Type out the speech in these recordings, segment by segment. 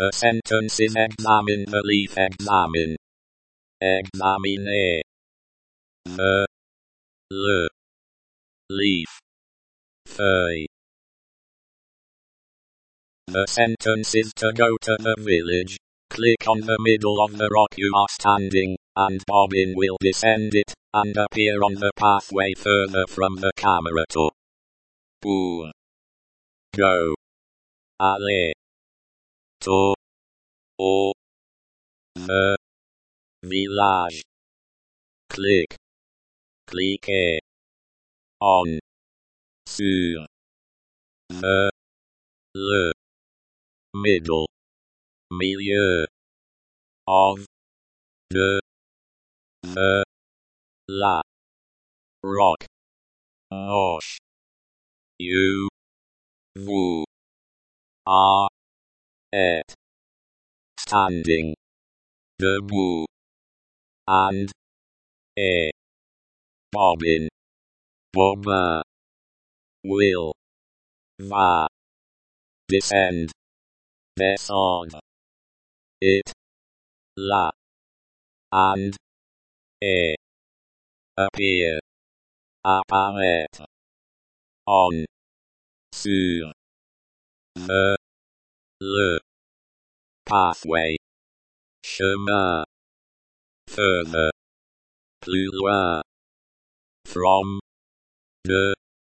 The sentence is examine the leaf. Examine. Examine. The leaf. Feuille. The sentence is to go to the village. Click on the middle of the rock you are standing, and Bobbin will descend it, and appear on the pathway further from the camera to go. Aller. To the village. Click. Cliquez. On. Sur. Le middle. Milieu. Of. De. La. Rock. Roche. You. Vous. Are. Et. Standing. Debout. And. Bobbin. Bobin. Will. Va. Descend. Descendre. It. La. And. Appear. Apparaître. On. Sur. Le. Pathway. Chemin. Further. Plus loin. From. De.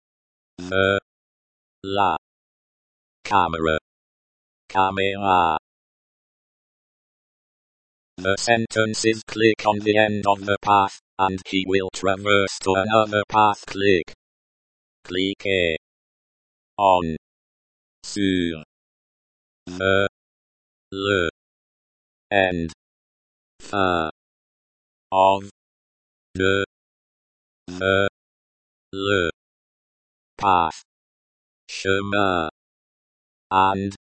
La. Camera. Caméra. The sentence is click on the end of the path, and he will traverse to another path. Click. Cliquez. On. Sur. Le. End. Fin. Of. De. Le. Path. Chemin. And.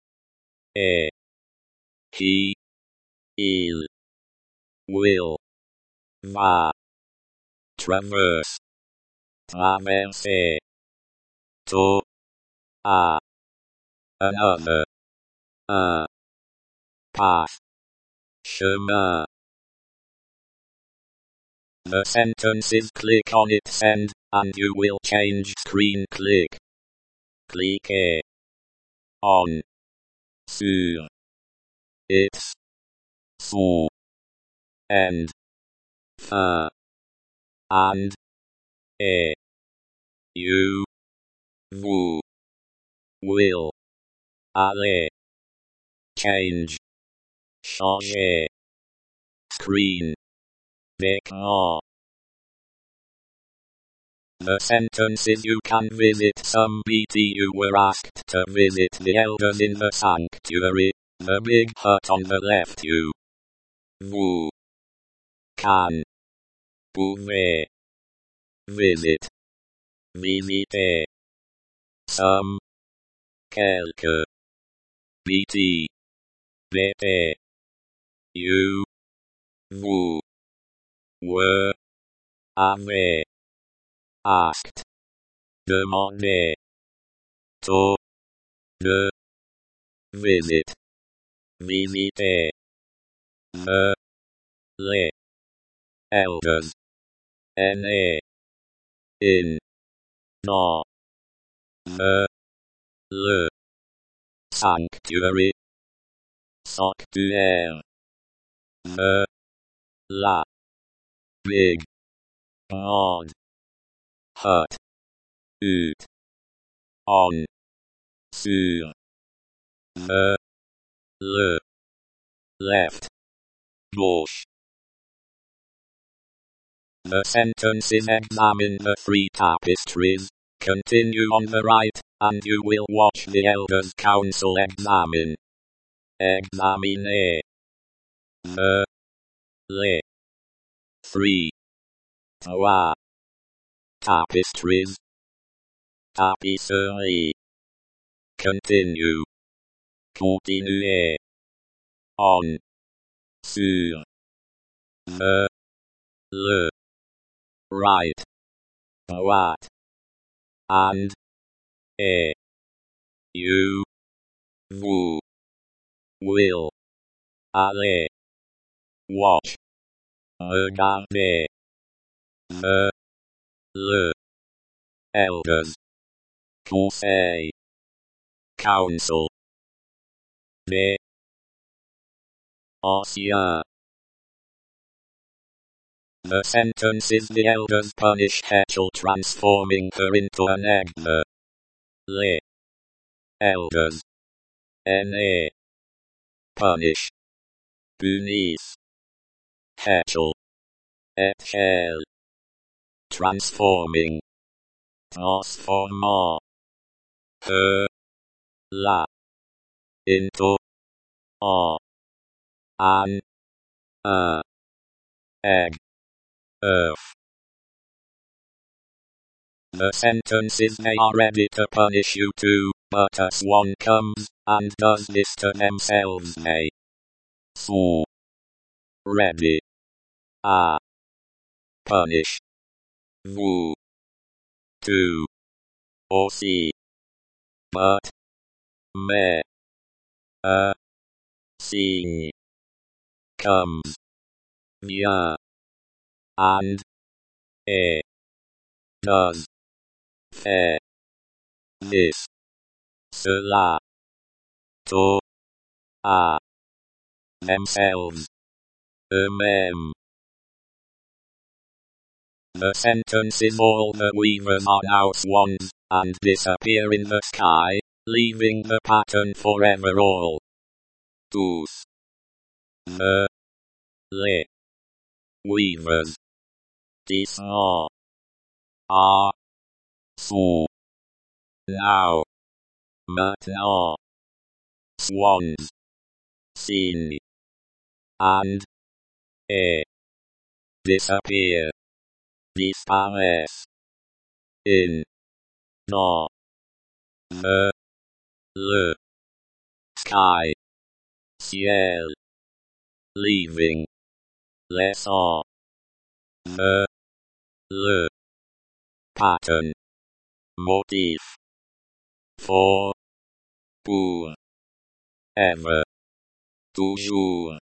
He. Il. Will. Va. Traverse. Traverser. To. A. Another. Un. Path. Chemin. The sentence is click on it. Send, and you will change screen. Click. Cliquez. On. Sur. It's. Son. End. Fin. And. You. Vous. Will. Aller. Change. Changer. Screen. D'écran. The sentence is you can visit some BT. You were asked to visit the elders in the sanctuary, the big hut on the left. You. Vous. Can. Pouvez. Visit. Visiter. Some. Quelques. BT. BT. You. Vous. Were. Avez. Asked. Demandé. To. De. Visit. Visiter. Les. Elders. Aînés. In. Dans. Le. Sanctuary. Sanctuaire. La. Big. Grande. Hut. Hut. On. Sur. Le. Left. Gauche. The sentence is examine the 3 tapestries. Continue on the right, and you will watch the elders' council. Examine. Examiner. Les. 3. 3. Tapestries. Tapisserie. Continue. Continuer. On. Sur. Le. Right. Droite. And. You. Vous. will, aller, watch, regarder, le, elders, conseil, council, des, ancien. The sentence is the elders punish Hetchel, transforming her into an egg. Les elders, ne, punish, punissent, Hetchel, Hetchel, transforming, transformant, her, la, into, en, an, un, egg, earth. The sentence is they are ready to punish you too, but a swan comes, and does this to themselves. They sont ready à punish vous too aussi, but mais a signe comes, vient, and et does fait this, cela, to, à themselves, eux-mêmes. The sentence is all the weavers are now swans, and disappear in the sky, leaving the pattern forever all. Tous. Les weavers descend, are, sont, now, maintenant, swans, seen, and, et, disappear, disparaissent, in, dans, le, sky, ciel, leaving, laissant, le, pattern, motif, for, pour, ever, toujours.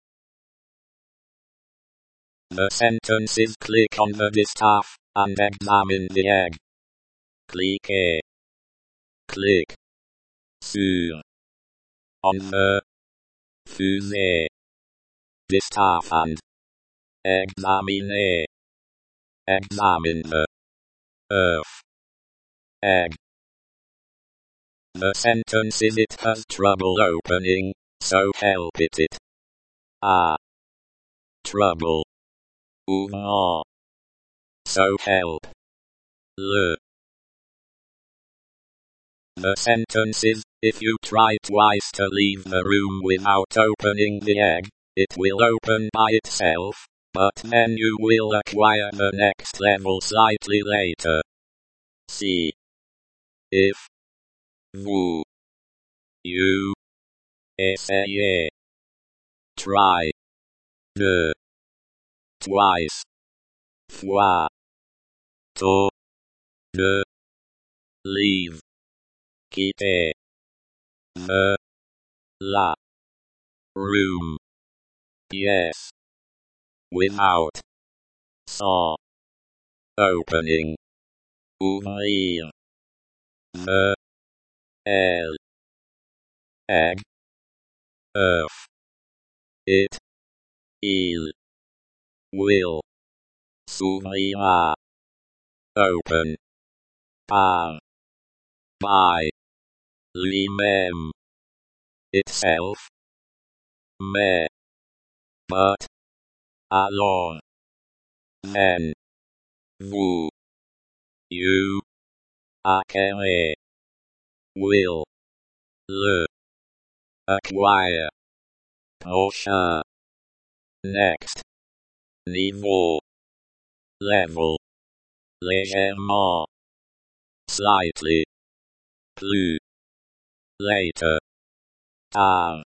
The sentence is click on the distaff, and examine the egg. Cliquez. Click. Sur. On the fusée. Distaff and examiner. Examine the earth. Egg. The sentence is it has trouble opening, so help it. Trouble. Ouvrant. So help. Le. The sentence is, if you try twice to leave the room without opening the egg, it will open by itself, but then you will acquire the next level slightly later. See. If. Vous. You. Essayez. Try. De. Twice. Fois. To. De. Leave. Quitter. The. La. Room. Yes. Without. Sans. Opening. Ouvrir. The. Elle. Egg. Earth. It. Il. Will. S'ouvrira. Open. Par. By. Lui-même. Itself. Mais. But. Alors. Then. Vous. You. Acquérir. Will. Le. Acquire. Prochain. Next. Niveau. Level. Légèrement. Slightly. Plus. Later. Tard.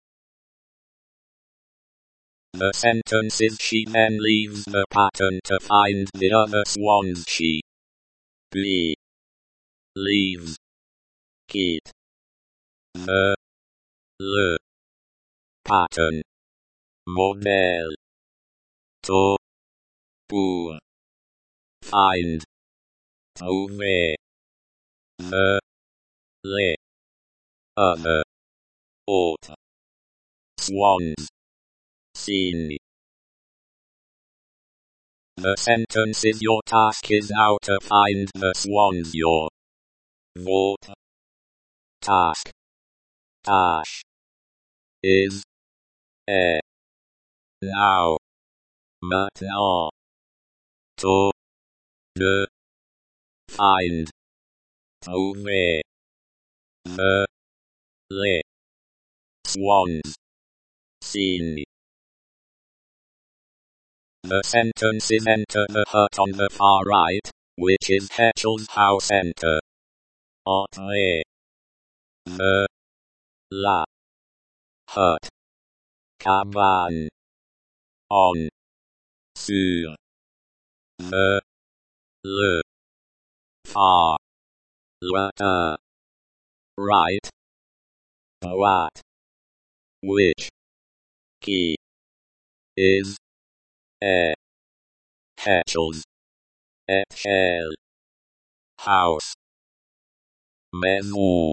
The sentence is she then leaves the pattern to find the other swans. She. Puis. Leaves. Quitte. Le. pattern, model, to, pour, find, trouver, me, les, other, autre, swans, seen. The sentence is your task is now to find the swans your vote task dash is a now maintenant to de find trouver the les swans seen. The sentence is enter the hut on the far right, which is Hetchel's house. Enter. Entree. The la hut. Cabane. On. Sur. Le far. Lointain. Right. Droite. Which. Qui. Is. A. Hetchel's. Hetchel. House. Maison.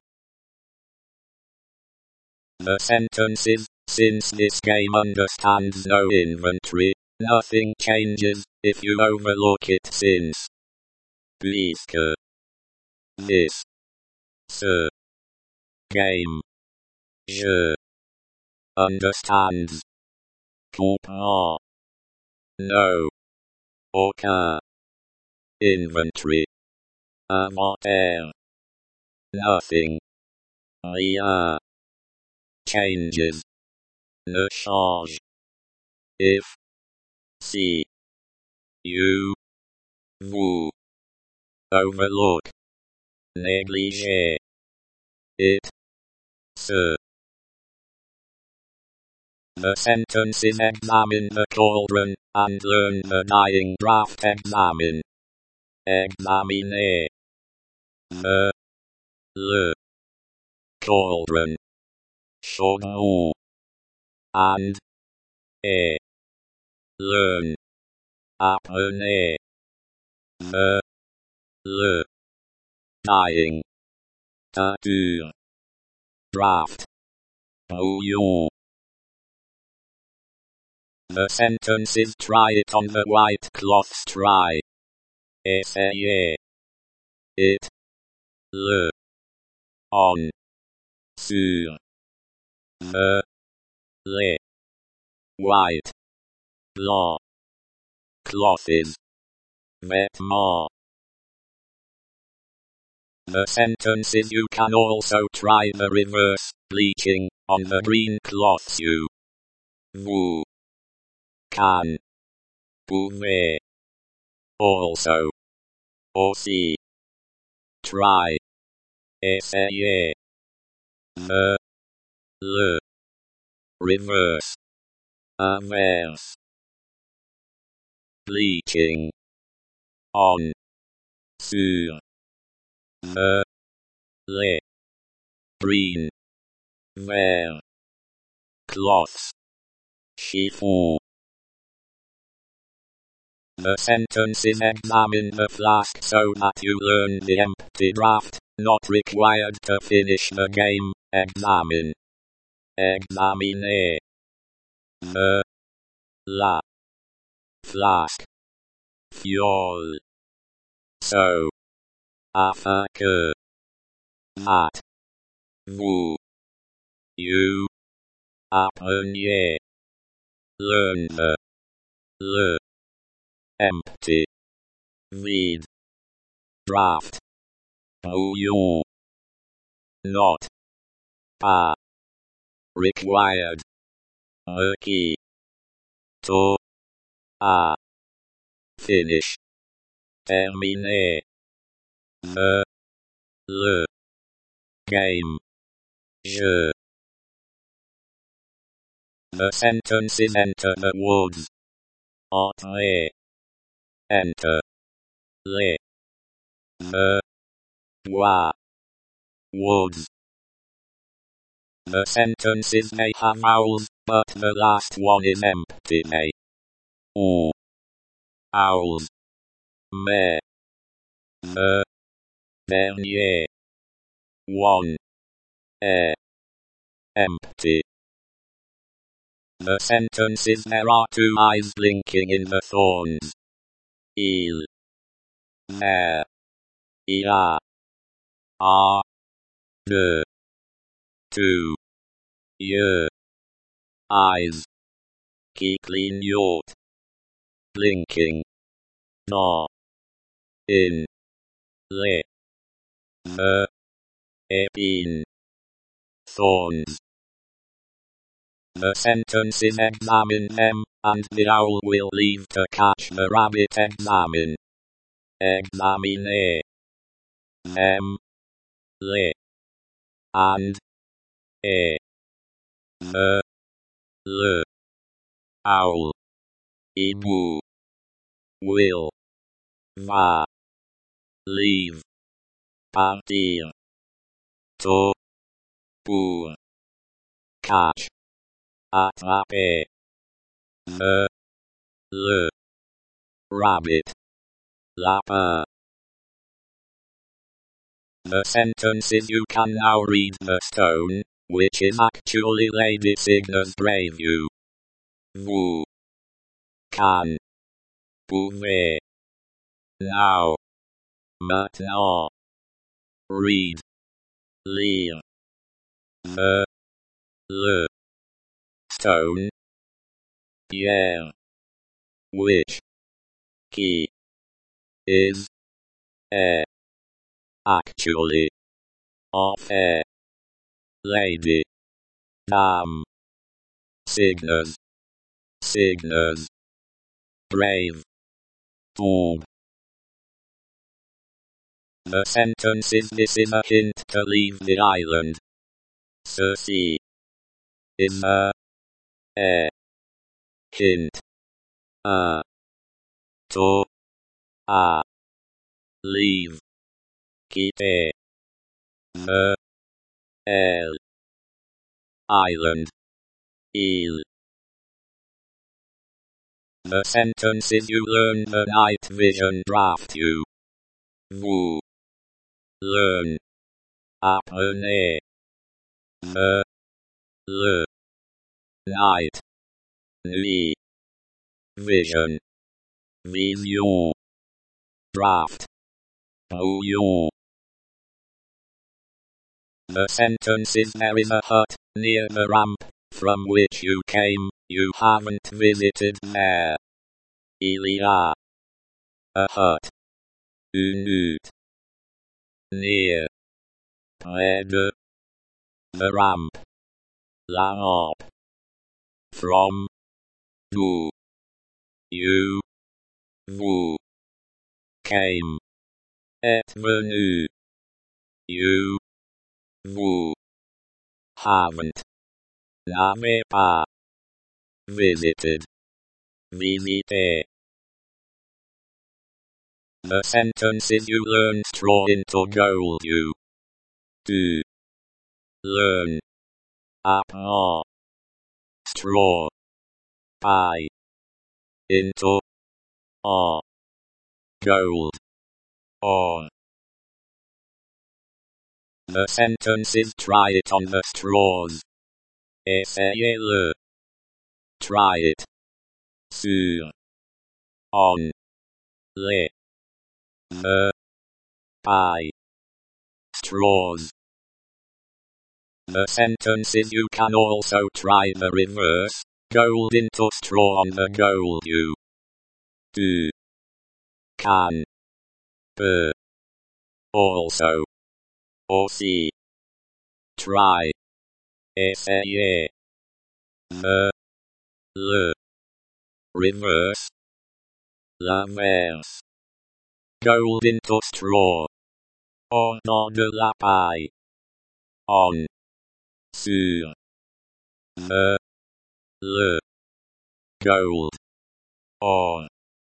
The sentence is, since this game understands no inventory, nothing changes if you overlook it since. Puisque this ce game je understands comprend no aucun inventory inventaire nothing rien changes ne change if si you vous overlook négliger it ce. The sentence is examine the cauldron and learn the dying draft. Examine. Examiner. Le cauldron. Chaudron. And learn. Apprenez. Le dying. Teinture. Draft. Bouillon. The sentence is try it on the white cloths. Try. Essayer. It. Le. On. Sur. Le. Les. White. Blanc. Clothes. Vêtements. The sentence is you can also try the reverse, bleaching, on the green cloths. You. Vous. Can. Pouvez. Also. Aussi. Try. Essayer. Le. Reverse. Inverse. Bleaching. On. Sur. Les. Green. Vert. Cloths. Chiffon. The sentence is examine the flask so that you learn the empty draft, not required to finish the game. Examine. Examiner. La. Flask. Fiole. So. Afin que. That. Vous. You. Appreniez. Learn the. Le. Empty. Vide. Draft. Bouillon. Not. Pas. Required. Requis. To. A. Finish. Terminer. Le. Game. Je. The sentence is enter the woods. Entrez. Enter. Les. Bois. Woods. The sentences may have vowels, but the last one is empty. May. O. Owls. Me. The. Bernier. One. Empty. The sentences there are two eyes blinking in the thorns. Il. Mer. Ia. A. De. Two. Ye. Eyes. Qui clignotent. Blinking. No. In. Le. Me. Épine. Thorns. The sentences examine them, and the owl will leave to catch the rabbit. Examine. Examiner. Them. Le. And. Me. Le. Owl. Ibu. Will. Va. Leave. Partir. To. Pour. Catch. Attraper. Me. Le. Rabbit. Lapin. The sentences you can now read. The stone, which is actually Lady Signa's Braveview. Vous. Can. Pouvez. Now. Maintenant. Read. Lire. Me. Le. Stone. Pierre. Which. Qui. Is. Actually. En fait. Lady. Dame. Signas. Signas. Brave. Tombe. The sentences. This is a hint to leave the island. Ceci is a hint. To. A. Leave. Quitter. Me. Elle. Island. Il. The sentences you learn. The night vision draft you. Vous. Learn. Apprenez. Me. Le. Night. Nuit. Vision. Vision. Draft. Brouillon. The sentences. There is a hut near the ramp from which you came. You haven't visited there. Il y a a hut. Une hutte. Near. Près de. The ramp. La rampe. From. D'où. You. Vous. Came. Êtes venu. You. Vous. Haven't. N'avez pas. Visited. Visiter. The sentences you learn. Straw into gold. You. Do. Learn. Apprend. Straw. Paille. Into. En. Gold. Or. The sentences. Try it on the straws. Essayez-le. Try it. Sur. On. Les. Me. Paille. Straws. The sentences. You can also try the reverse. Gold into straw on the gold. You. Do. Can. Peut. Also. Aussi. Try. Essayer. Me. Le. Reverse. L'inverse. Gold into straw. Or dans de la paille. On. Sur. Me. Le. Gold. Or.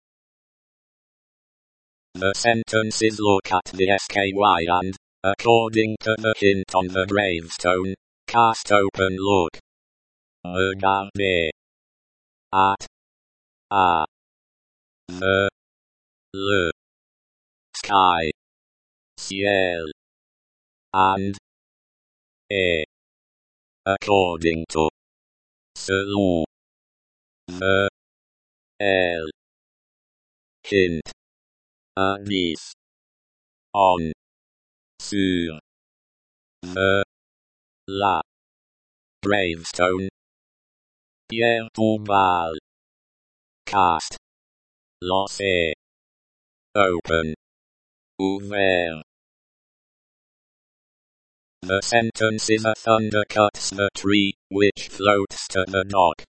The sentences. Look at the SKY and, according to the hint on the gravestone, cast open look. Regarder. At. A. The. Le. Sky. Ciel. And. A. According to. Selon. The. El. Hint. Indice. On. Sur. The. La. Gravestone. Pierre tombale. Cast. Lancer. Open. Ouvert. The sentence is a thunder cuts the tree, which floats to the dock.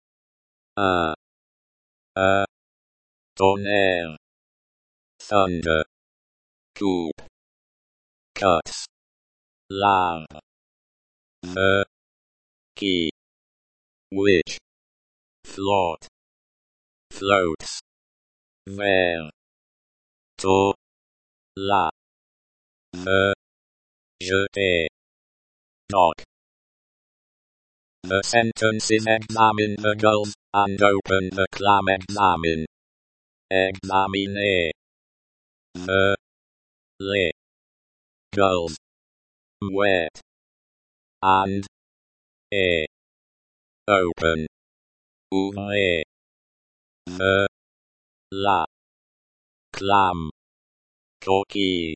Tonnerre. Thunder. Coupe. Cuts. L'arbre. The. Quay. Which. Float. Floats. Vers. To. La. The. Jeter. Dock. The sentence is examine the gulls, and open the clam. Examine. Examiner. The. Les. Gulls. Wet. And. A. Open. Ouvrir. The. La. Clam. Coquille.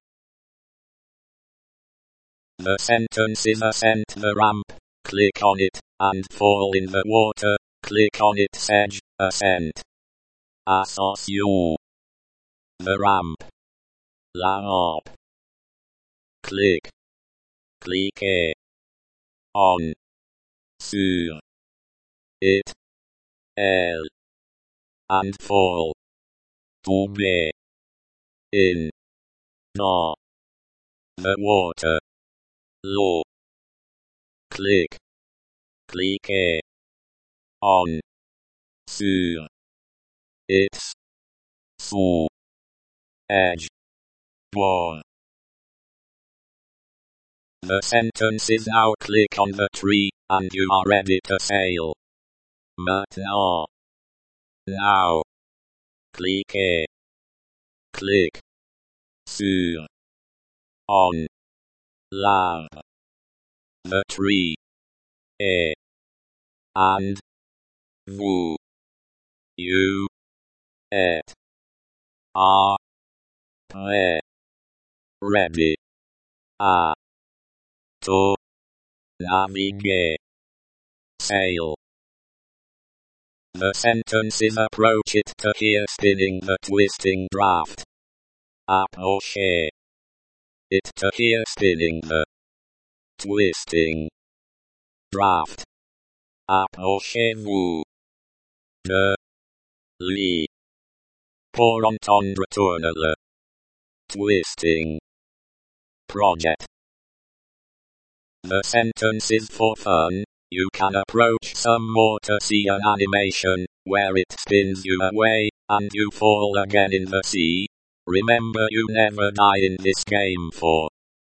The sentence is ascend the ramp, click on it, and fall in the water, click on its edge, ascent. Ascension. The ramp. La rampe. Click. Cliquer. On. Sur. It. Elle. And fall. Tomber. In. Dans. The water. L'eau. Click. Cliquer. On. Sur. Its. Sous. Edge. Bord. The sentence is now click on the tree, and you are ready to sail. Maintenant. Now. Cliquer. Click. Sur. On. L'arbre. The tree. Et. And. Vous. You. Et. Are. Prêt. Ready. À. To. Naviguer. Sail. The sentence is approach it to hear spinning the twisting draft. Approcher. It to hear spinning the twisting draft. Approchez-vous de lui pour entendre tourner le twisting project. The sentence is for fun. You can approach some more to see an animation where it spins you away and you fall again in the sea. Remember, you never die in this game for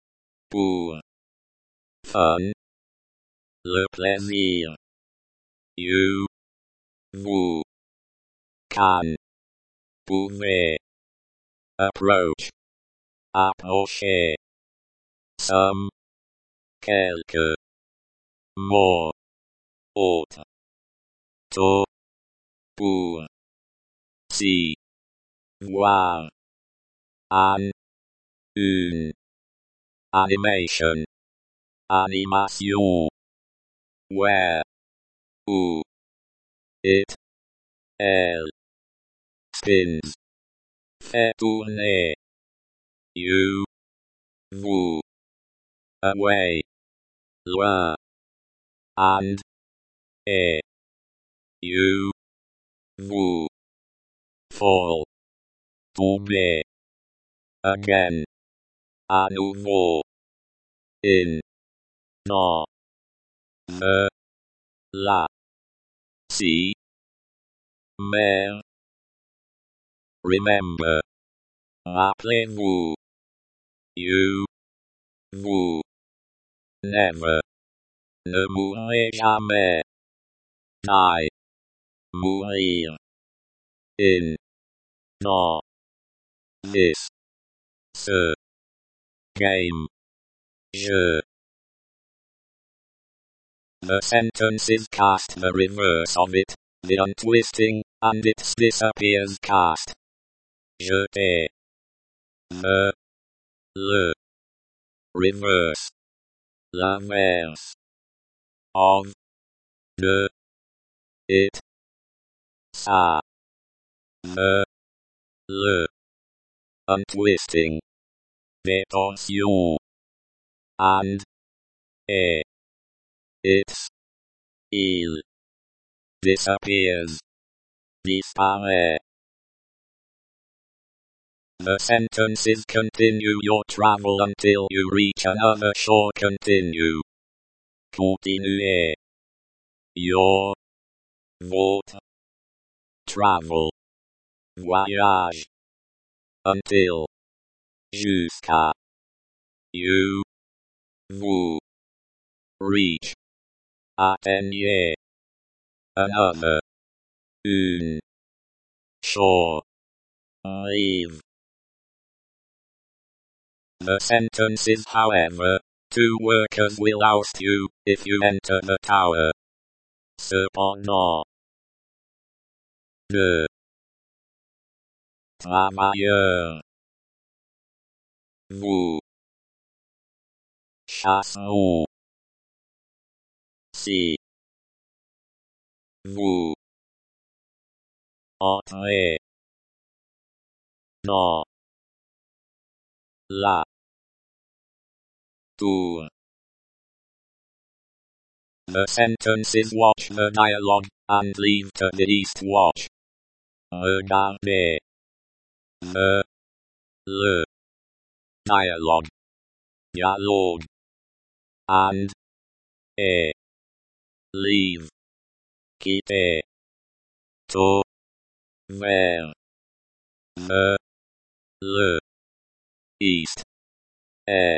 fun. Le plaisir. You. Vous. Can. Pouvez. Approach. Approcher. Some. Quelque. More. Autre. To. Pour. Si. Voir. An. Une. Animation. Animation. Where. Où. It. Elle. Spins. Fait tourner. You. Vous. Away. Loin. And. Et. You. Vous. Fall. Tomber. Again. À nouveau. In. Dans. Me. La. Si. Mer. Remember. Rappelez-vous. You. Vous. Never. Ne mourrai jamais. Die. Mourir. In. Dans. This. Ce. Game. Je. The sentences cast the reverse of it, the untwisting, and it disappears cast. Jeter. The. Le. Reverse. L'inverse. Of. De. It. Ça. The. Le. Untwisting. Détorsion. And. Et. It's. Il. Disappears. Disparaît. The sentences continue your travel until you reach another shore. Continue. Continuez. Your. Votre. Travel. Voyage. Until. Jusqu'à. You. Vous. Reach. Atteignez. Another. Une. Shore. Rive. The sentences, however, 2 workers will oust you if you enter the tower. Cependant. 2 travailleurs. Vous. Chasseront. Si. Vous. Entrez. Dans. La. Tour. The sentences watch the dialogue, and leave to the east watch. Regardez. Le. Dialogue. Dialogue. And. Et. Leave. Quitter. To. Vers. Le. East. Et.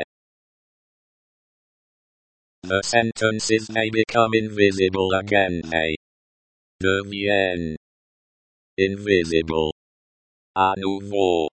The sentences may become invisible again. They deviennent invisible. À nouveau.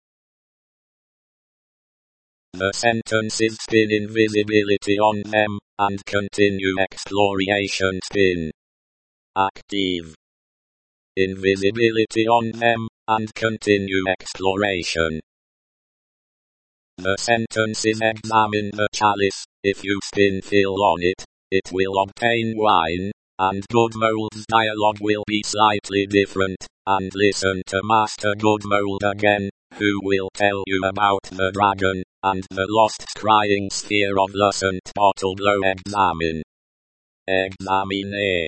The sentences spin invisibility on them, and continue exploration. Spin. Active. Invisibility on them, and continue exploration. The sentences examine the chalice. If you spin fill on it, it will obtain wine, and Goodmold's dialogue will be slightly different, and listen to Master Goodmold again, who will tell you about the dragon, and the lost scrying sphere of Lucent Bottleblow. Examine. Examiner.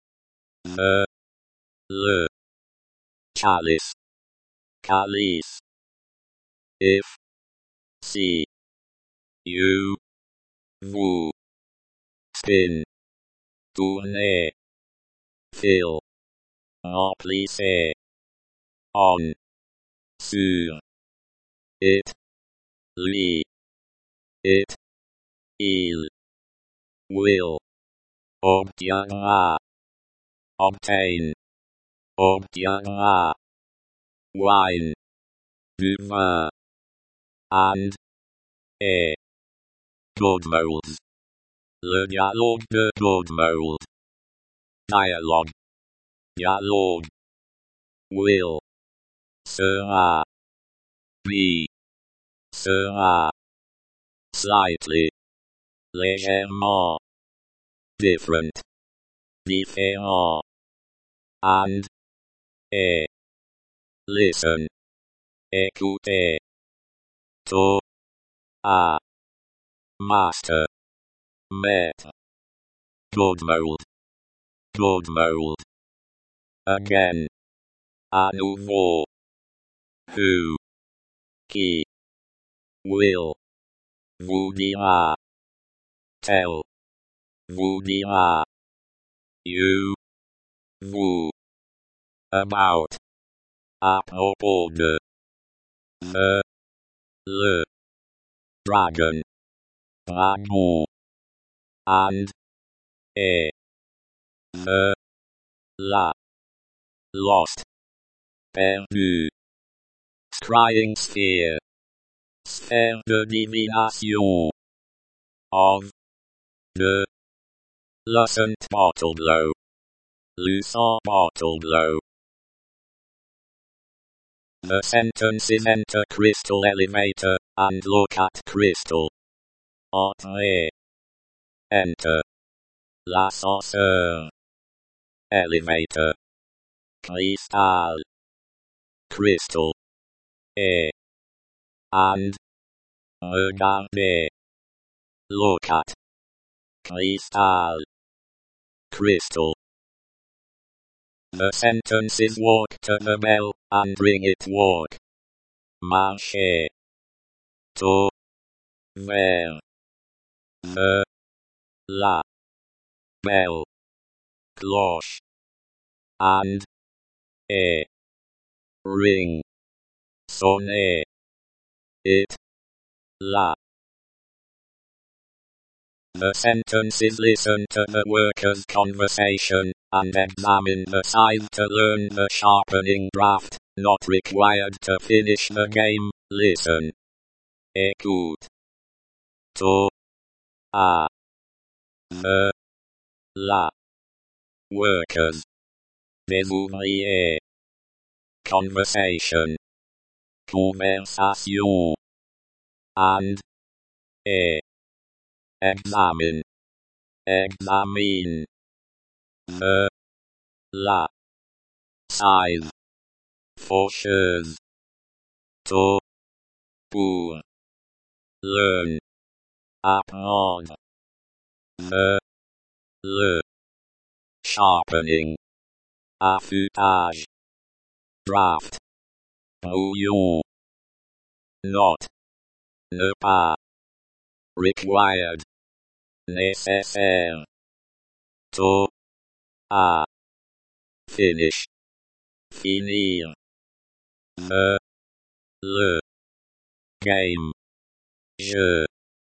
Le. Chalice. Calice. If. Si. You. Vous. Spin. Tournez. Fill. Remplissez. On. Sur. It. Lui. It. Il. Will. Obtiendra. Obtain. Obtiendra. Wine. Du vin. And. Et. Goodmold. Le dialogue de Goodmold. Dialogue. Dialogue. Will. Sera. Be. Sera. Slightly. Légèrement. Different. Différent. And. Et. Listen. Écoutez. To. A. Master. Maître. Goodmold. Goodmold. Again. À nouveau. Who. Qui. Will. Vous dira. Tell. Vous dira. You. Vous. About. À propos de. Le. Dragon. Dragon. And. e, me, la, lost, perdu, scrying sphere, sphère de divination, of, de, lucent bottled low, lucent bottled low. The sentences enter crystal elevator, and look at crystal. Entrer. Enter. L'ascenseur. Elevator. Cristal. Crystal. Et. And. Regarder. Look at. Cristal. Crystal. The sentences walk to the bell, and ring it walk. Marcher. To. Vers. The. La. Bell. Cloche. And. Et. Ring. Sonner. It. La. The sentences listen to the worker's conversation, and examine the side to learn the sharpening draft, not required to finish the game. Listen. Écoute. To. A. The. La. Workers. Des ouvriers. Conversation. Conversation. And. Et. Examine. Examine. The. La. Scythe. Faucheuse. To. Pour. Learn. Apprendre. The. Le. Sharpening. Affûtage. Draft. Brouillon. Not. Ne pas. Required. Nécessaire. To. A. Finish. Finir. The. Le. Game. Jeu.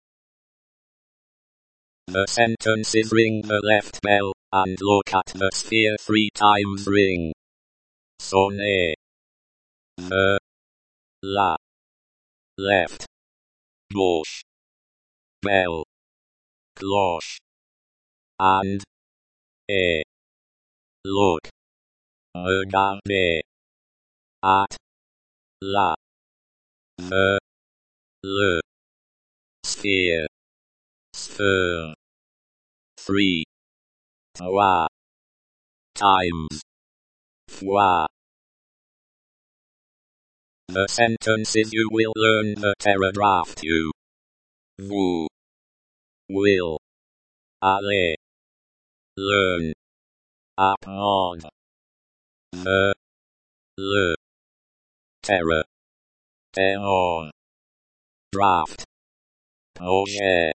The sentences ring the left bell, and look at the sphere 3 times ring. Sonner. The. La. Left. Gauche. Bell. Cloche. And. Et. Look. Regarder. At. La. The. Le. Sphere. Sphere. 3. Trois. Times. Fois. The sentences you will learn the paragraph you. Vous. Will. Aller. Learn. Apprendre. The. Le. Terre. Terror. Draft. Projet.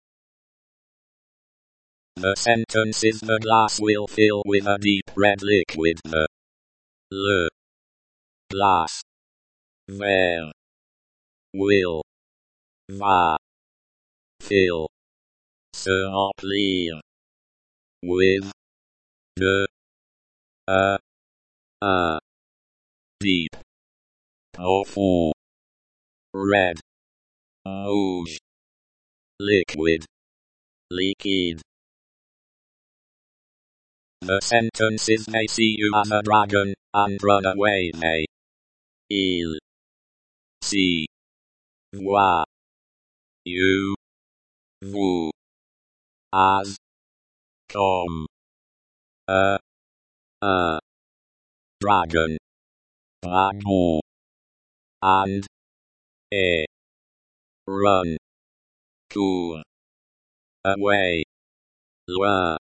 The sentences the glass will fill with a deep red liquid. The. Le. Glass. Verre. Will. Va. Fill. Se remplir. With. De. Un. Deep. Profond. Red. Rouge. Liquid. Liquide. The sentences may see you as a dragon, and run away may. Il. See. Voir. You. Vous. As. Comme. Un. Dragon. Dragon. And. Et. Run. Cour. Away. Loin.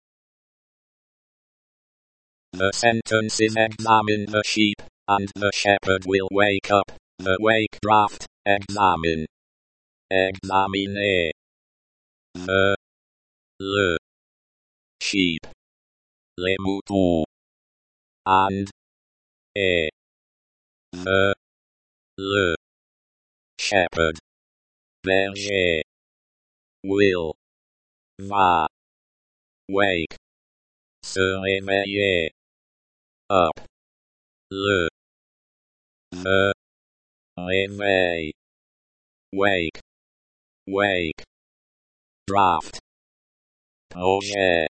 The sentences examine the sheep, and the shepherd will wake up. The wake draft. Examine. Examiner. The. Le. Sheep. Les moutons. And. Et. The. Le. Shepherd. Berger. Will. Va. wake, se réveiller, up, le, me, réveil, wake, wake, draft, projet.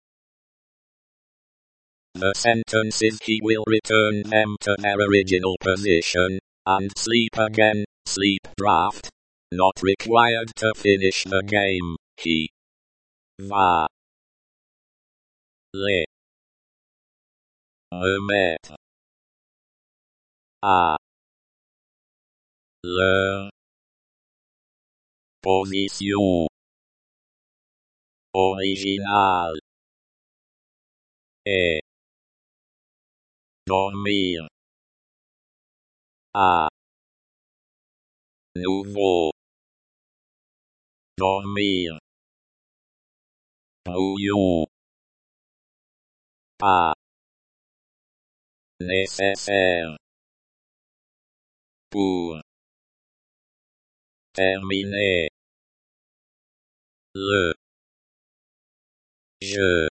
The sentences he will return them to their original position, and sleep again, sleep draft. Not required to finish the game, he va les remettre à leur position originale et dormir à nouveau. Dormir. Brouillon. Pas nécessaire pour terminer le jeu.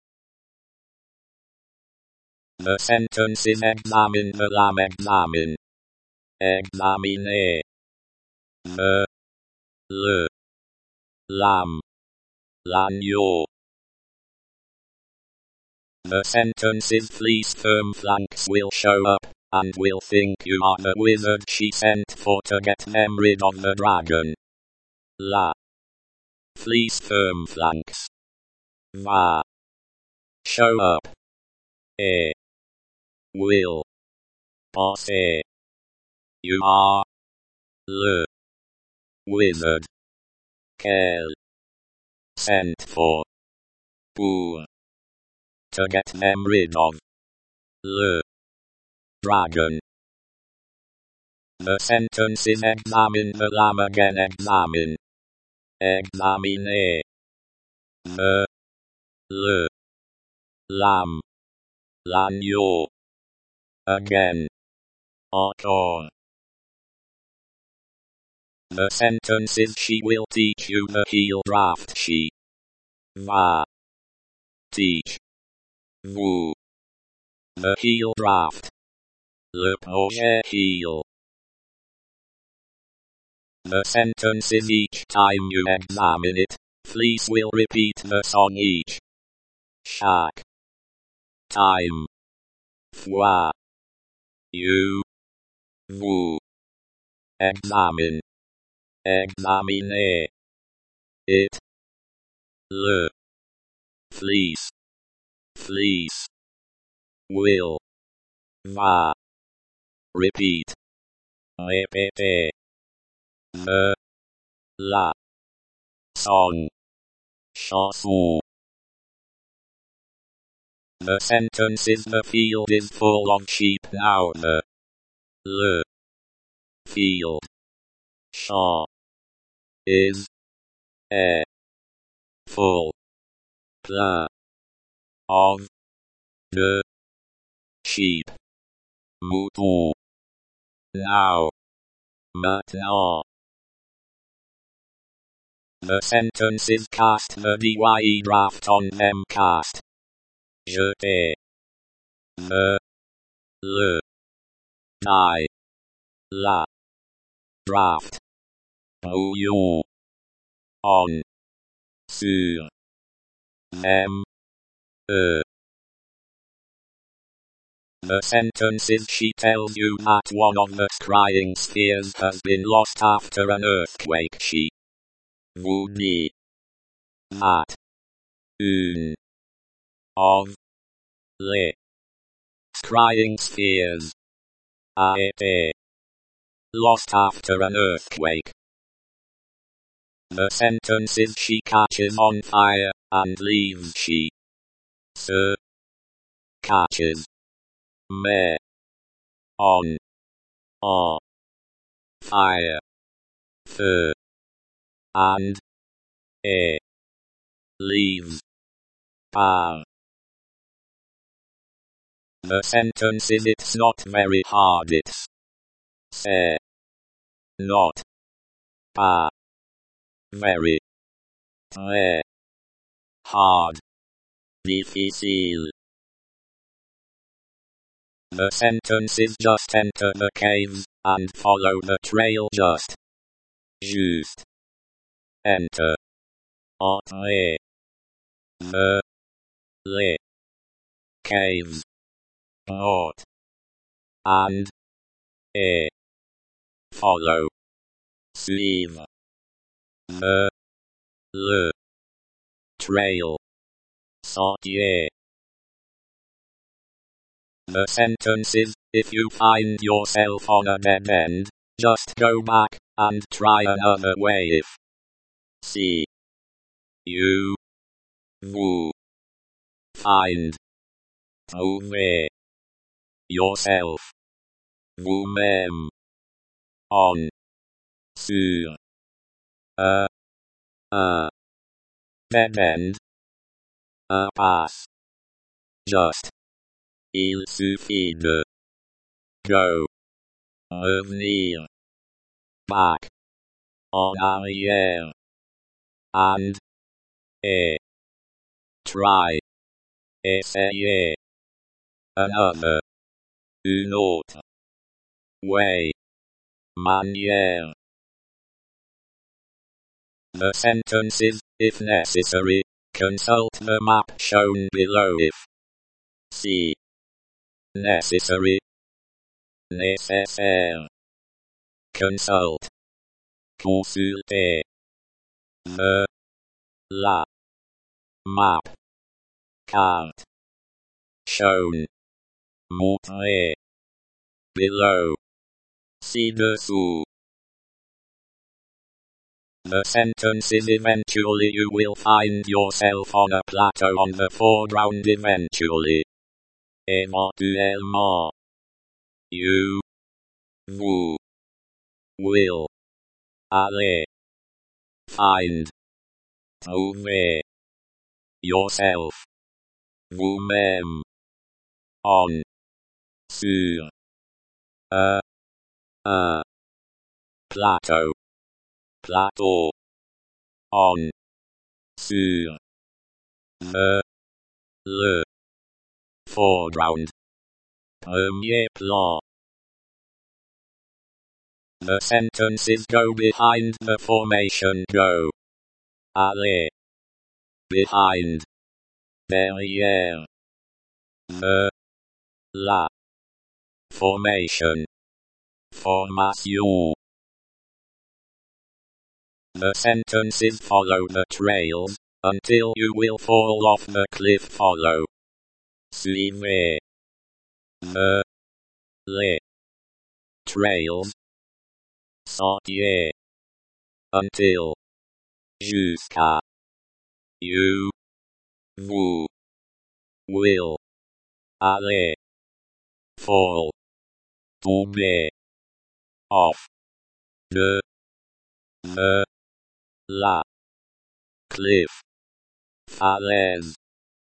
The sentences examine the lamb examine. Examiner. Le lamb. L'agneau. The sentences fleece firm flanks will show up, and will think you are the wizard she sent for to get them rid of the dragon. La fleece firm flanks va show up. Et will penser you are le wizard qu'elle sent for pour to get them rid of le dragon. The sentences examine the lamb again examine. Examiner. Le lamb. L'agneau. Again. Encore. The sentences she will teach you the heel draft she va teach vous the heel draft. Le projet heel. The sentences each time you examine it, Fleece will repeat the song each chaque time. Fois you vous examine. Examiner. It. Le. Fleece. Fleece. Will. Va. Repeat. Répéter. Le. La. Song. Chanson. The sentences the field is full of sheep now le field champ is full plein of de sheep mouton now maintenant. The sentences cast the DYE draft on them cast. Jeter. Le. Die. La. Draft. Brouillon. On. Sur. Them. The sentences she tells you that one of the scrying spheres has been lost after an earthquake. She vous dit that une of les scrying spheres a été lost after an earthquake. The sentences she catches on fire and leaves she se catches met on fire feu and leaves par. The sentences it's not very hard it's c'est not pas very très hard Difficile. The sentence is just enter the caves, and follow the trail just. Juste. Enter. Entrer. Les. Caves. Porte. And. Et. Follow. Suivre. Le. Trail. Sentier. The sentence is, if you find yourself on a dead end, just go back, and try another way if. Si. You. Vous. Find. Trouver. Yourself. Vous-même. On. Sur. Un. Dead end. Impasse. Just. Il suffit de. Go. Revenir. Back. En arrière. And. Et. Try. Essayer. Another. Une autre. Way. Manière. The sentence is, if necessary, consult the map shown below if. Si. Necessary. Nécessaire. Consult. Consulter. La. Map. Carte. Shown. Montrer. Below. Ci-dessous. The sentence is eventually you will find yourself on a plateau on the foreground eventually. Éventuellement. You. Vous. Will. Aller. Find. Trouver. Yourself. Vous-même. On. Sur. Un. Plateau. Plateau. On. Sur. Le. Foreground. Premier plan. The sentences go behind the formation go. Aller. Behind. Derrière. La. Formation. Formation. The sentences follow the trails, until you will fall off the cliff follow. Suivez. Les. Trails. Sentier. Until. Jusqu'à. You. Vous. Will. Aller. Fall. Tomber. Off. De. La. Cliff. Falaise.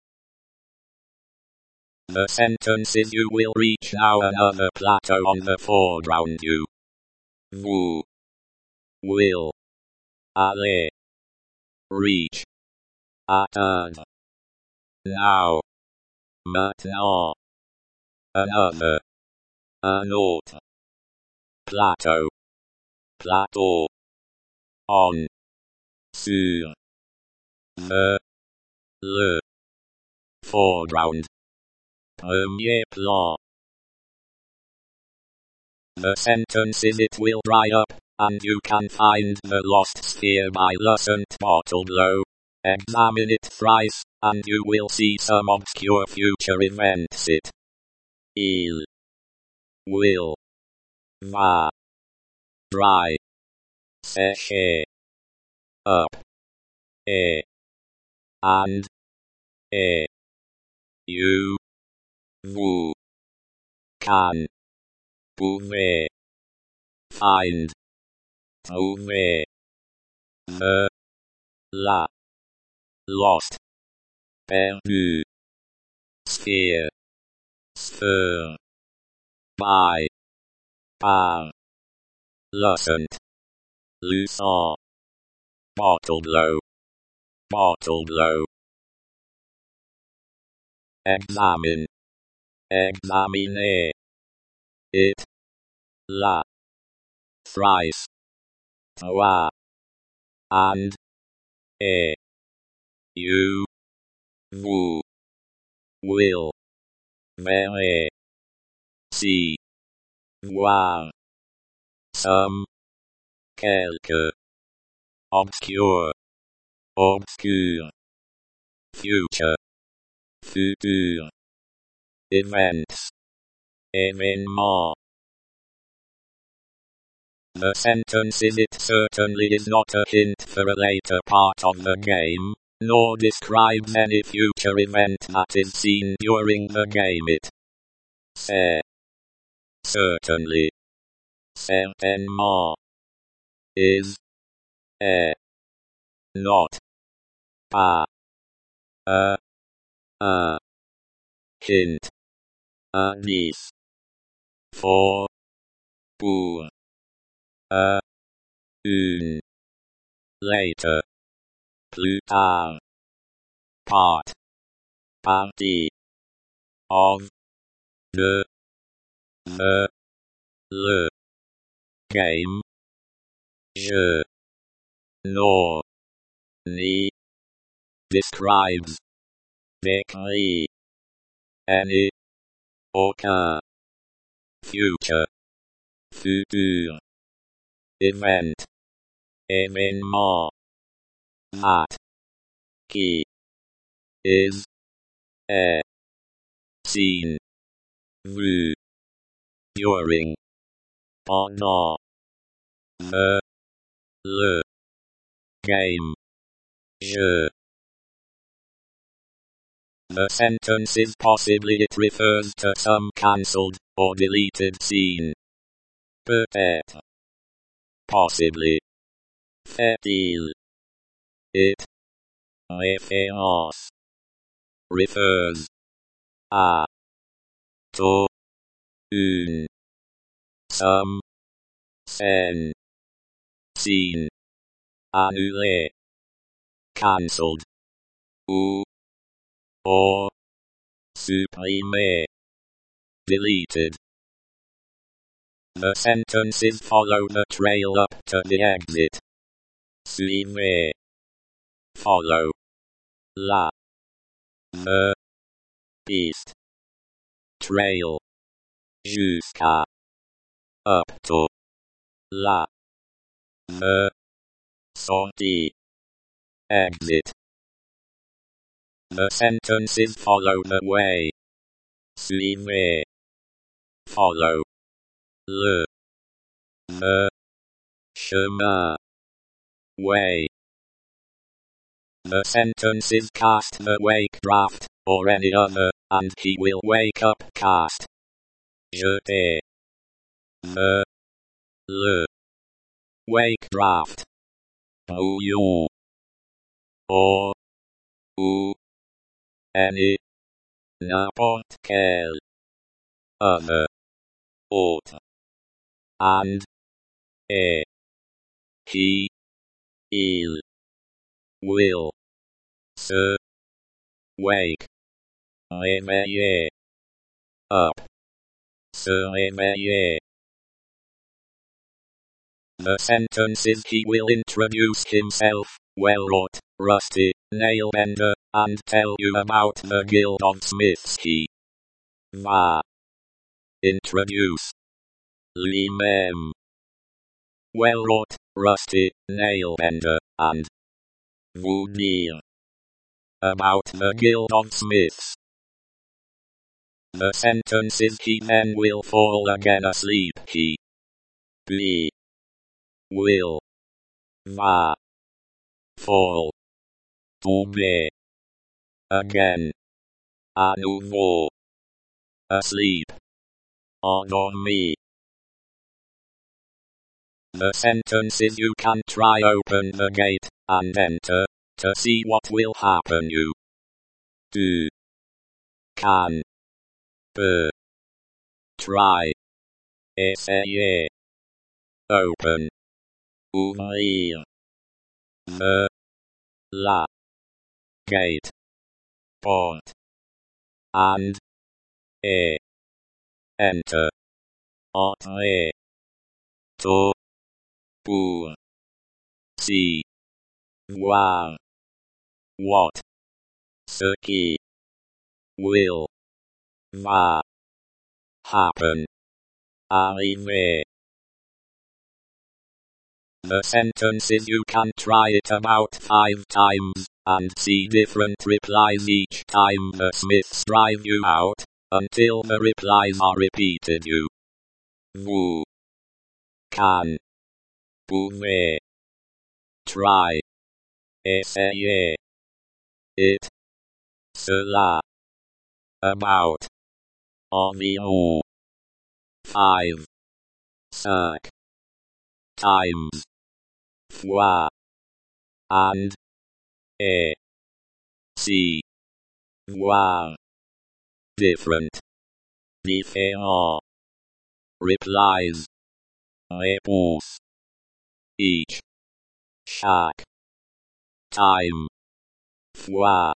The sentence is you will reach now another plateau on the foreground you. Vous. Will. Aller. Reach. Atteindre. Now. Maintenant. Another. Un autre. Plateau. Plateau. On. Sur. Le. Foreground. Premier plan. The sentence is it will dry up, and you can find the lost sphere by Lucent Bartoldo. Examine it thrice, and you will see some obscure future events it. Il. Will. Va. Dry. Sécher. Up. Et. And. Et. You. Vous. Can. Pouvez. Find. Trouver. La. Lost. Perdu. Sphere. Spur. By. Par. Lucent. Lucent. Bartoldo. Bartoldo. examine, examine, it, la, thrice, toi, and, you, vous, will, verrez, see, voir, some, quelque, obscure, obscure, future, futur, events, événement. The sentence is it certainly is not a hint for a later part of the game, nor describes any future event that is seen during the game. It c'est certainly, certainement, is not pas a hint, indice, for, pour, une, later, plus tard, part, partie, of, de, the, le, game, je, nor, ni, describes, décrit, any, aucun, future, futur, event, événement, that, qui, is, seen, vu, during, pendant, le, game, je. The sentence is possibly it refers to some cancelled or deleted scene. Peut-être. Possibly. Fait-il. It. Référence. Refers. À. To. Une. Some. Scène. Scene. Annulé. Cancelled. Ou. Or. Supprimé. Deleted. The sentences follow the trail up to the exit. Suivez. Follow. La. The. Piste. Trail. Jusqu'à. Up to. La. The. Sortie. Exit. The sentences follow the way. Suivez. Follow. Le. The. Chemin. Way. The sentences cast the wake draft, or any other, and he will wake up cast. Jeter. The. Le. Wake draft. Brouillon. Or. Ou. Any. N'importe quel. Other. Autre. And. He. Il. Will. Se. Wake. Réveiller. Up. Se réveiller. The sentences he will introduce himself, well-wrought, rusty, nail-bender, and tell you about the Guild of Smiths. He va introduce lui-même. Well-wrought, rusty, nail-bender, and vous dire about the Guild of Smiths. The sentences he then will fall again asleep. He lui will va fall tomber again à nouveau asleep endormi. The sentences you can try open the gate and enter to see what will happen. You tu can peux try essayer open ouvrir the la gate porte and enter, otre, to, pour, si, voir, what, ce qui, will, va, happen, arriver. The sentences you can try it about 5 times, and see different replies each time the Smiths drive you out, until the replies are repeated. Vous can, pouvez, try, essayer, it, cela, about, environ, 5, 5 times, fois, and, see, voir, different, différent, replies, réponse, each, chaque, time, fois,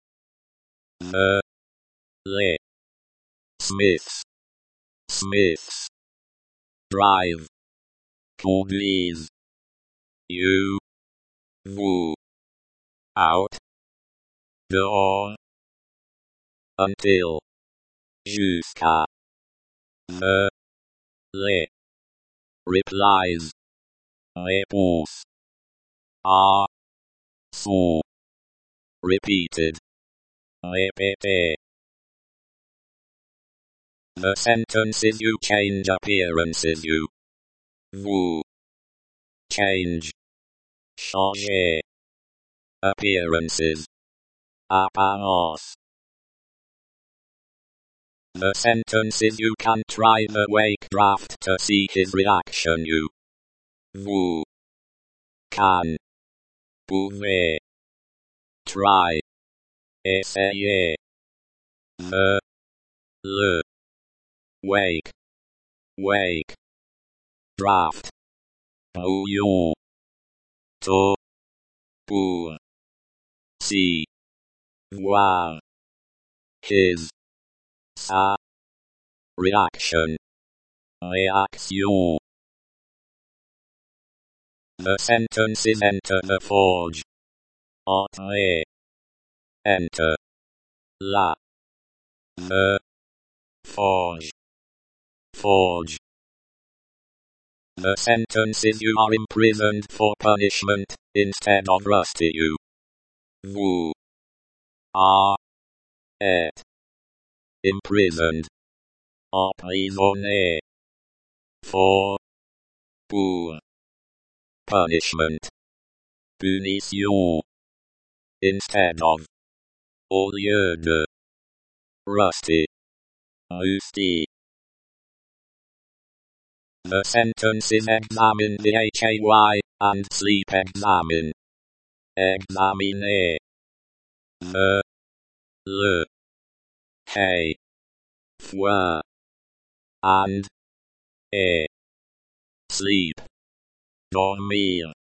les, Smiths, Smiths, drive, conduise, you, vous, out, dehors, until, jusqu'à, les, replies, réponse, are, sont, repeated, répété. The sentences you change appearances. Vous, change, changer, appearances, apparence. The sentences you can try the wake draft to see his reaction. Vous can, pouvez, try, essayer, le, wake, draft, brouillon, to, pour, si, voir, his, sa, reaction, réaction. The sentences enter the forge. Entrer, enter, la, the, forge, forge. The sentences you are imprisoned for punishment, instead of rusty. Vous, are, êtes, imprisoned, emprisonné, for, pour, punishment, punition, instead of, au lieu de, rusty, rusty. The sentences examine the hay and sleep examine. Examiner, le, hay, foin, and, sleep, dormir.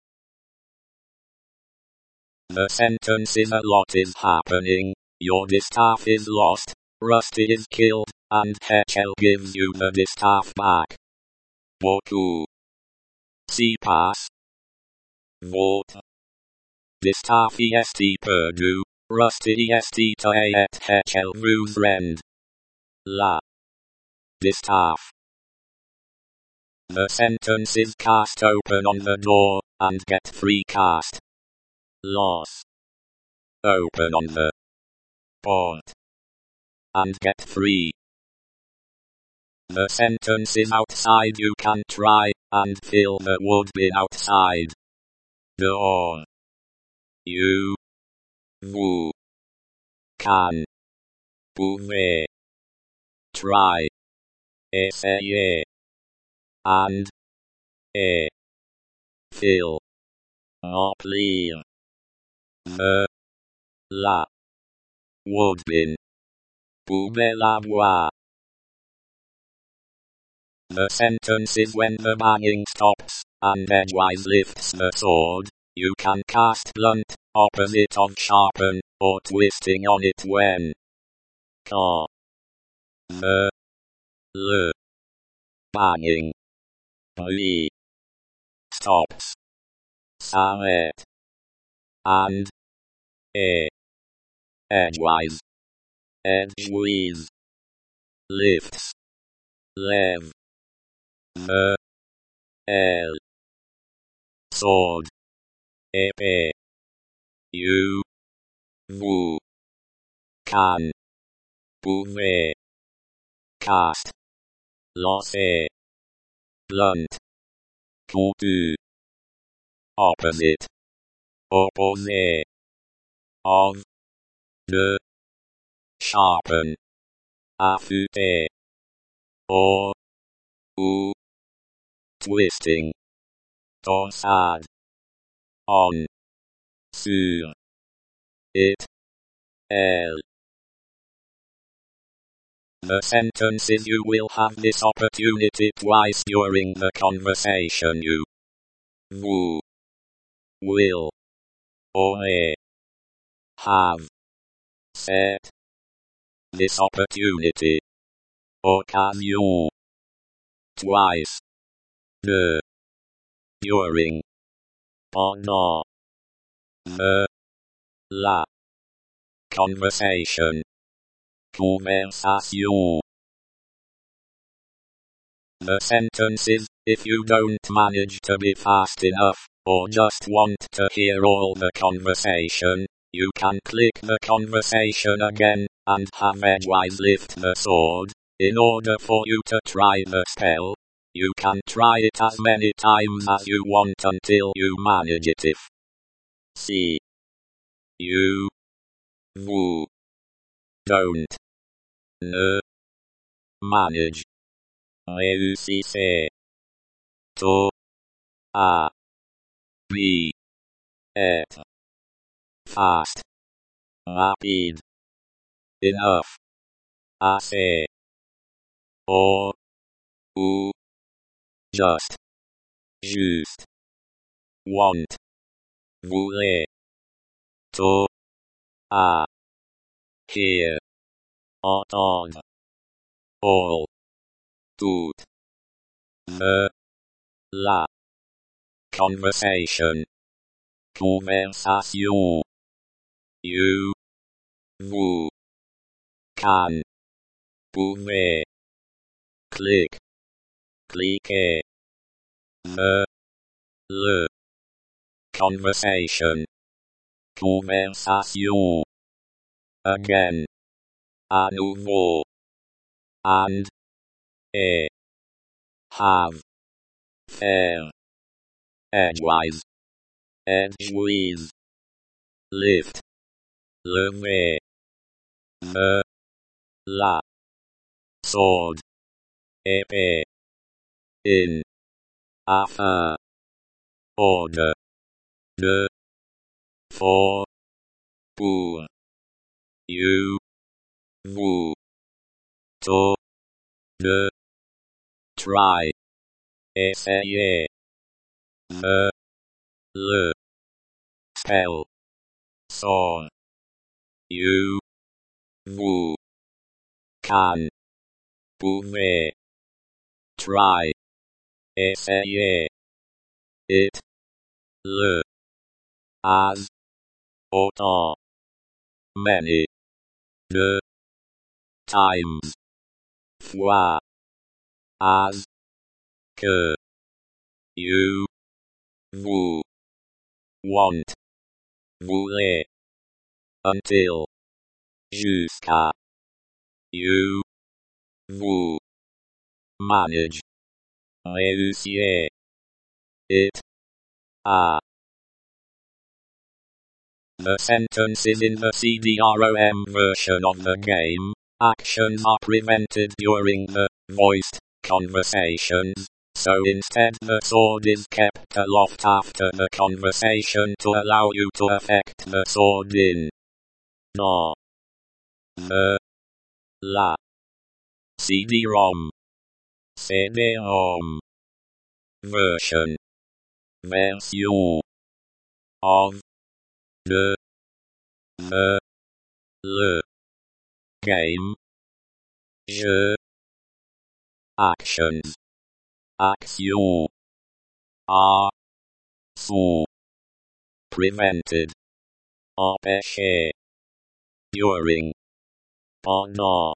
The sentences a lot is happening, your distaff is lost, Rusty is killed, and Hechel gives you the distaff back. Beaucoup. Si passe. Votre. Distaff est perdu, Rusty est tué et Hechel vous rend. La. Distaff. The sentences cast open on the door, and get free cast. Loss. Open on the port, and get free. The sentences outside you can try, and fill the wood bin outside. Dehors. You. Vous. Can. Pouvez. Try. Essayer. And. Fill. Remplir. La. Wood bin. Poubelle à bois. The sentences when the banging stops, and edgewise lifts the sword, you can cast blunt, opposite of sharpen, or twisting on it when. Quand. the, le, banging, ble, stops, s'arrête, and, edgewise, edgeways, lifts, lev, the, l, sword, épée, you, vous, can, pouvez, cast, lancer, blunt, coutu, opposite, opposé, of, de, sharpen, affûter, or, ou, twisting, torsade, on, sur, it, elle. The sentences you will have this opportunity twice during the conversation. You, vous, will, aurez, have, set, this opportunity, occasion, twice, de, during, pendant, the, la, conversation, conversation. The sentences, if you don't manage to be fast enough, or just want to hear all the conversation, you can click the conversation again, and have Edgewise lift the sword. In order for you to try the spell, you can try it as many times as you want until you manage it. If si, you, vous, don't, ne, manage, réussissez, to, a, be, être, fast, rapide, enough, assez, or, ou, just, juste, want, voulez, to, a, hear, entendre, all, tout, the, la, conversation, conversation, you, vous, can, pouvez, click, cliquez, the, le, conversation, conversation, again, à nouveau, and, have, faire, edgewise, edgeways, lift, lever, the, la, sword, épée, in, afin, order, de, for, pour, you, vous, to, de, try, essayer, the, le, spell, sort, you, vous, can, pouvez, try, essayer, it, le, as, autant, many, de, times, fois, as, que, you, vous, want, voulez, until, jusqu'à, you, vous, manage, réussir, it, a. The sentences in the CD-ROM version of the game, actions are prevented during the voiced conversations, so instead the sword is kept aloft after the conversation to allow you to affect the sword in dans, the, la, CD-ROM, CD-ROM, version, version, of, de, the, le, game, Je. Actions. Action. Sont. Prevented. Empêcher. During. Pendant.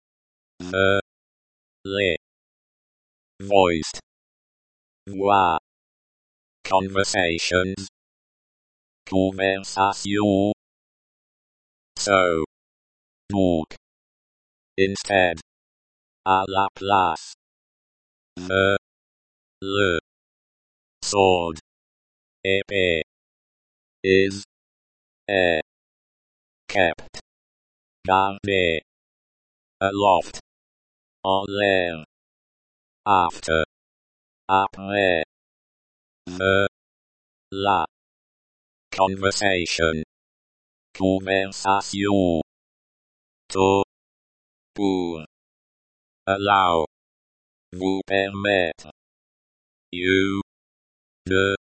Les. Voiced. Voix. Conversations. Conversation. So. Donc. Instead. À la place. Le. Sword. Épée. Is. Est. Kept. Gardé. Aloft. En l'air. After. Après. La. Conversation. Conversation. Pour. Allow. Vous permettre. You. De.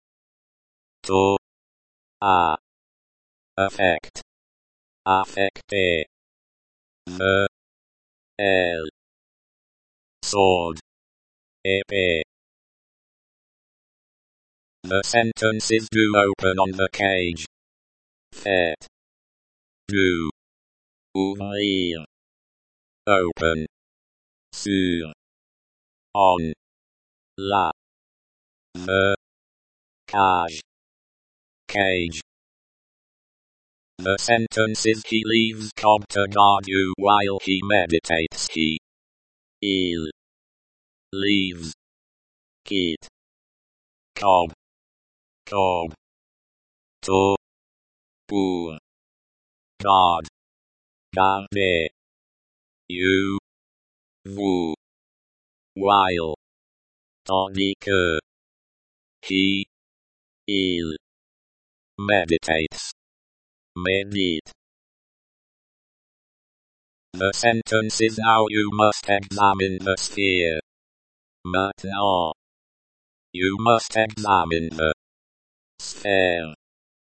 À. Affect. Affecter. Elle. Sword. Épée. The sentences do open on the cage. Fait. Do. Ouvrir. Open. Sur. On. La. Cage. Cage. The sentences he leaves Cobb to guard you while he meditates. Il. Leaves. Quitte. Cobb. Cobb. Pour. Guard. Garder. You. Vous. While. Tandis que. He. Il. Meditates. Médite. The sentence is now you must examine the sphere. Maintenant. You must examine the sphere.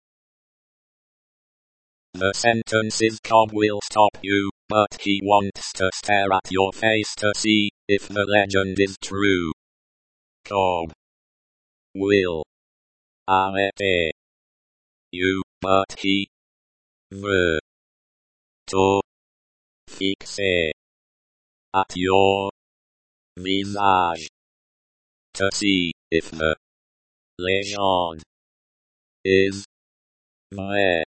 The sentence is Cobb will stop you, but he wants to stare at your face to see if the legend is true. Cobb will arrêter you, but he veut te fixer at your visage to see if the legend is vraie.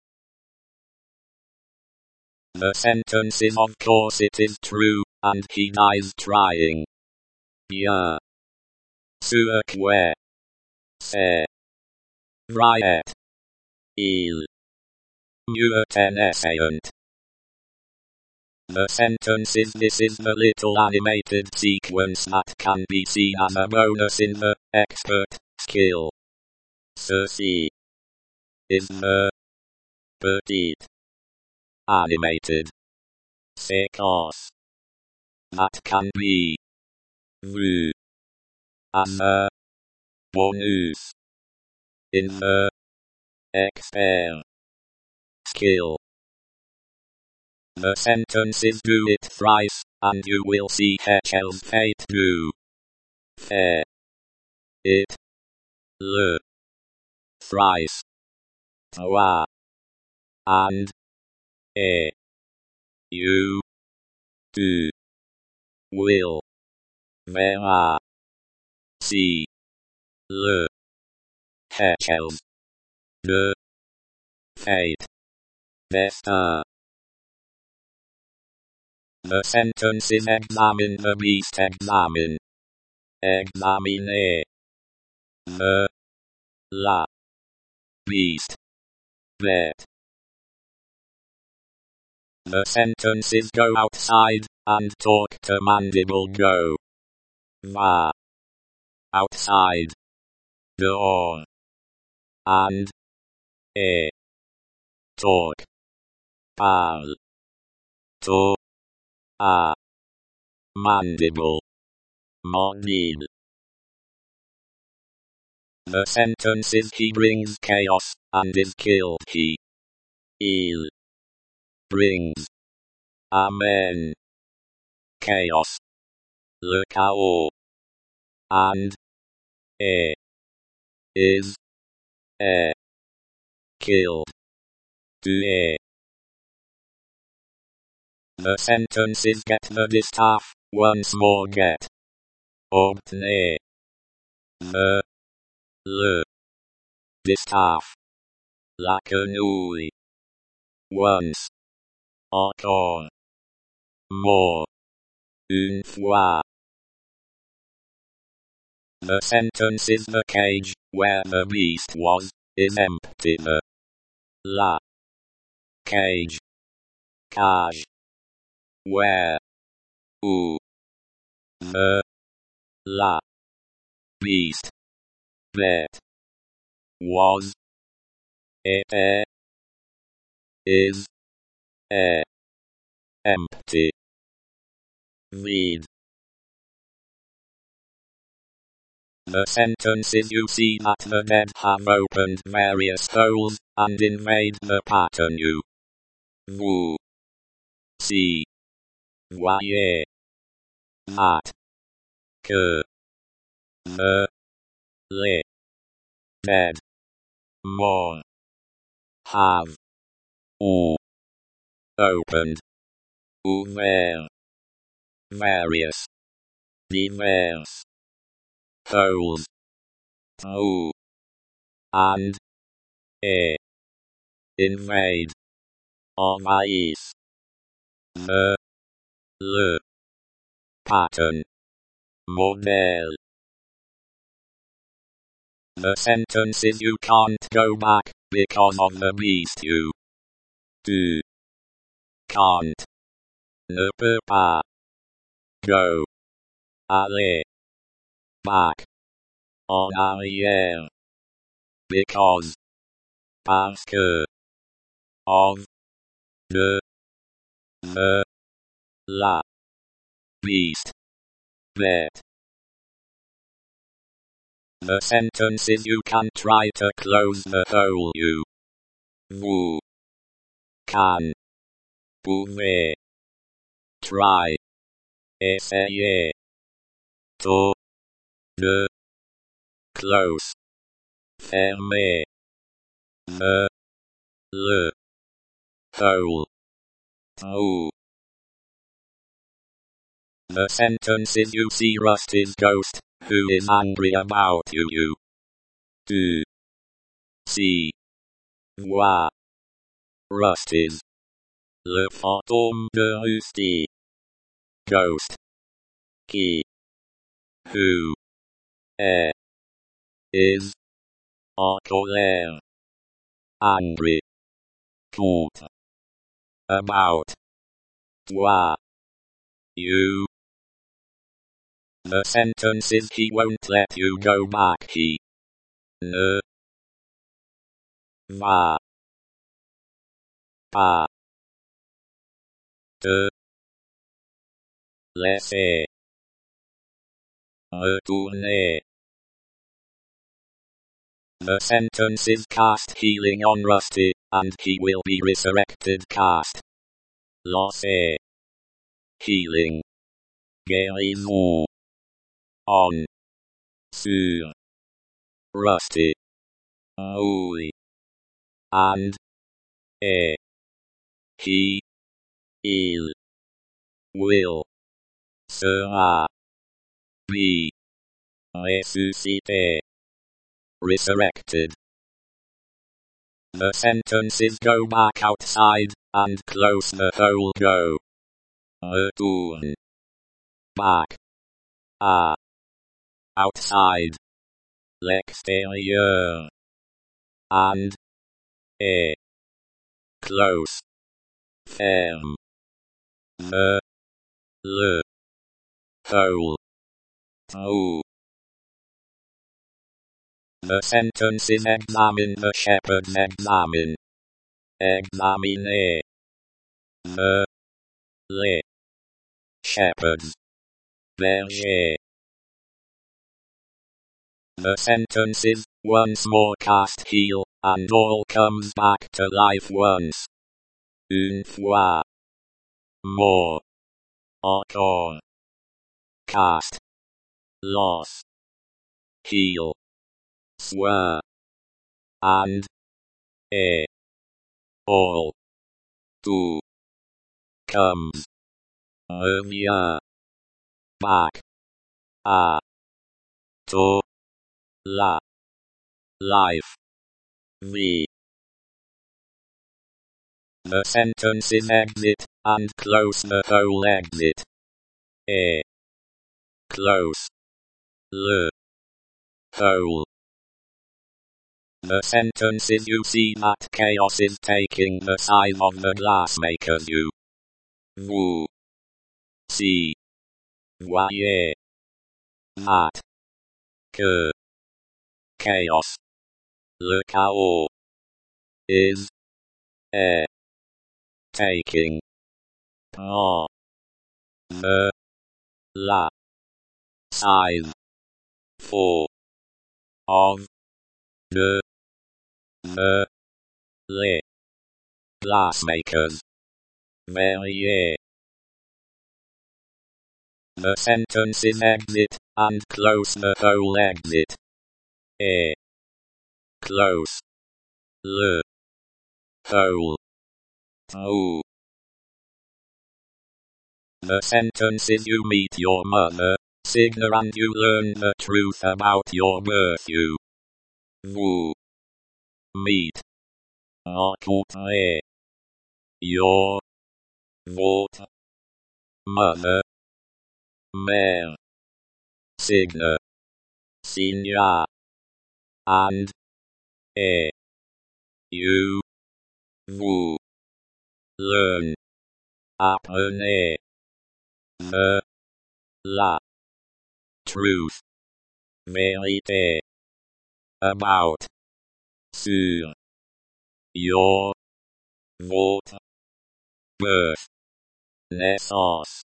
The sentence is of course it is true, and he dies trying. Bien sûr que c'est vrai. Il mieux en essayant. The sentence is this is the little animated sequence that can be seen as a bonus in the expert skill. Ceci is the petite animated séquence that can be vue as a bonus in the expert skill. The sentence is do it thrice, and you will see Hechel's fate do. Fait. It. Le. Thrice. Trois. And. Et. You. Tu. Will. Verra. See. Le. Hechel's. De. Fate. Destin. The sentence is examine the beast examine. Examiner. The. La. Beast. Vet. The sentence is go outside, and talk to Mandible go. Va. Outside. Dehors. And. Et. Talk. Parle. To. A. Mandible. Mandible. The sentence is he brings chaos, and is killed. Il. Brings. Amen. chaos, le chaos, and is killed, tué. The sentences get the distaff, once more get, obtenez, le distaff, la quenouille, once, encore, more, une fois. The sentence is the cage, where the beast was, is empty. The la cage, cage, where où the la beast bête was était is empty, vide. The sentence is you see that the dead have opened various holes, and invade the pattern you. Vous see, voyez, that, que, the, les, dead, more, have, ou, opened, ouvert, various, divers, holes, trous, and, invade, envahissent, le, pattern, modèle. The sentence is you can't go back, because of the beast you. Tu can't, ne peux pas, go, aller, back, en arrière, because, parce que, of, de, the, la, beast, bête. The sentence is you can try to close the hole you. Vous can, pouvez, try, essayer, to, de, close, fermer, le, hole, trou. The sentence is you see Rusty's ghost, who is angry about you. You do see, voir, Rusty's, le fantôme de Rusty, ghost, qui, who, is, en colère, angry, contre, about, toi, you. The sentence is he won't let you go back. He ne va pas te laisser retourner. The sentence is cast healing on Rusty, and he will be resurrected. Cast, lancer, healing, guérison, on, sur, Rusty, oui, and, he, il, will, sera, be, ressuscité, resurrected. The sentence is go back outside, and close the hole. Go, retourne, back, à, outside, l'extérieur, and, close, ferme, le, hole, trou. The sentence is examine the shepherds. Examine, examiner, les shepherds, berger. The sentence is once more cast heal, and all comes back to life once, une fois more. Accord. Cast. Loss. Heal. Swear. And. All. To. Comes. Earlier. Back. To. La. Life. The sentence is exit, and close the whole exit. Close. Whole. The sentence is you see that chaos is taking the size of the glassmakers you. Vous. See. Voyez. That. Que. Chaos. Le chaos. Is. Taking. Par. The. La. Size. For. Of. The. Les. Glassmakers. Verrier. The sentence is exit, and close the whole exit. Close. Le. Whole. To. The sentence is you meet your mother, Signa, and you learn the truth about your birth. You. Vous. Meet. Rencontrer. Your. Votre. Mother. Mère. Signa. Signa. And. You. Vous. Learn. Apprenez. The. La. Truth. Vérité. About. Sur. Your. Votre. Birth. Naissance.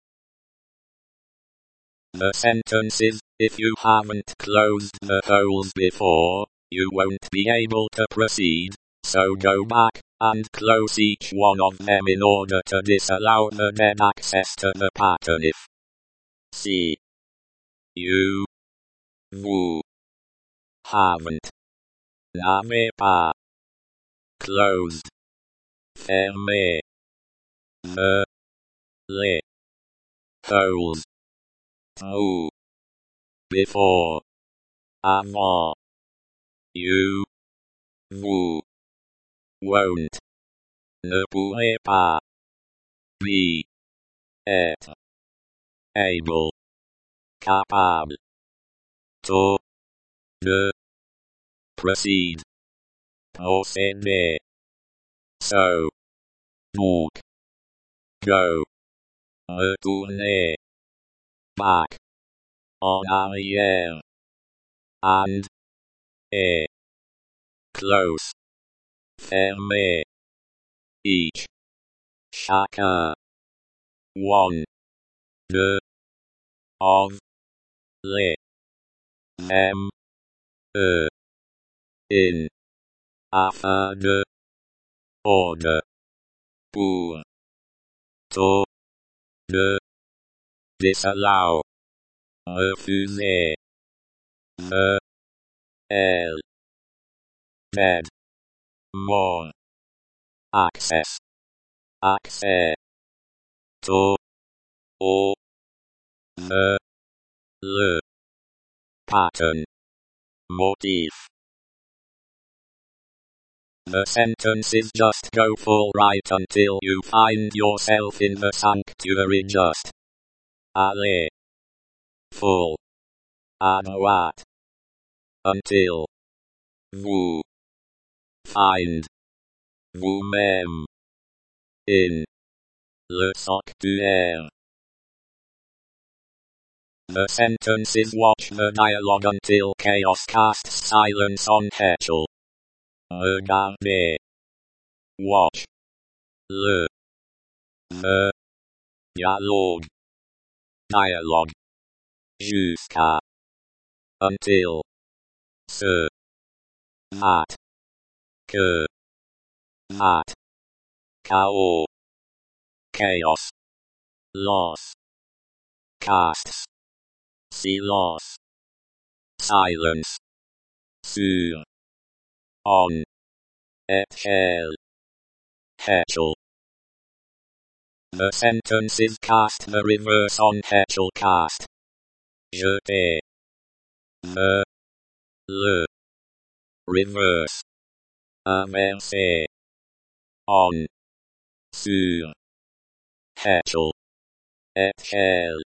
The sentence is, if you haven't closed the holes before, you won't be able to proceed, so go back, and close each one of them in order to disallow the dead access to the pattern if. See. You. Vous. Haven't. N'avez pas. Closed. Fermé. The. Les. Holes. To. Before. Avant. You. Vous. Won't. Ne pourrez pas. Be. Être. Able. Capable. To. De. Proceed. Procéder. So. Donc. Go. Retourner. Back. En arrière. And. Close. Fermé. Each. Chacun. One. De. Of. Les. Them. Eux. In. Afin de. Order. Pour. To. De. Disallow. Refuser. The. Elle. Dead. More. Access. Accès. To. Au. The. Le. Pattern. Motif. The sentence is just go full right until you find yourself in the sanctuary just. Aller. Full. À droite. Until. Vous. Find. Vous-même. In. Le sanctuaire. The sentence is watch the dialogue until chaos casts silence on Hetchel. Regardez. Watch. Le. The. Dialogue. Dialogue. Jusqu'à. Until. Ce. That. Que. That. Chaos. Chaos. loss, casts, see loss, silence, sur, on, hell, hetchel. The sentence is cast the reverse on hetchel cast. Jeter. The, le, reverse. Inverser. On, sur, hetchel, hell.